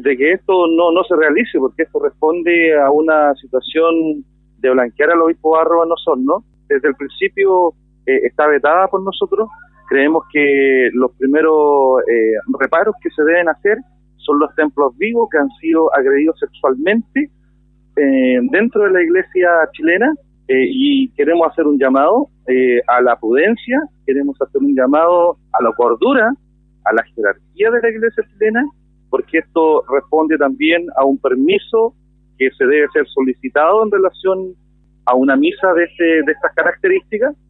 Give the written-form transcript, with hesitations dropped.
de que esto no se realice, porque esto responde a una situación de blanquear al obispo Barros en Osorno. Desde el principio está vetada por nosotros. Creemos que los primeros reparos que se deben hacer son los templos vivos que han sido agredidos sexualmente dentro de la iglesia chilena, y queremos hacer un llamado a la prudencia, queremos hacer un llamado a la cordura, a la jerarquía de la iglesia chilena, porque esto responde también a un permiso que se debe ser solicitado en relación a una misa de estas características,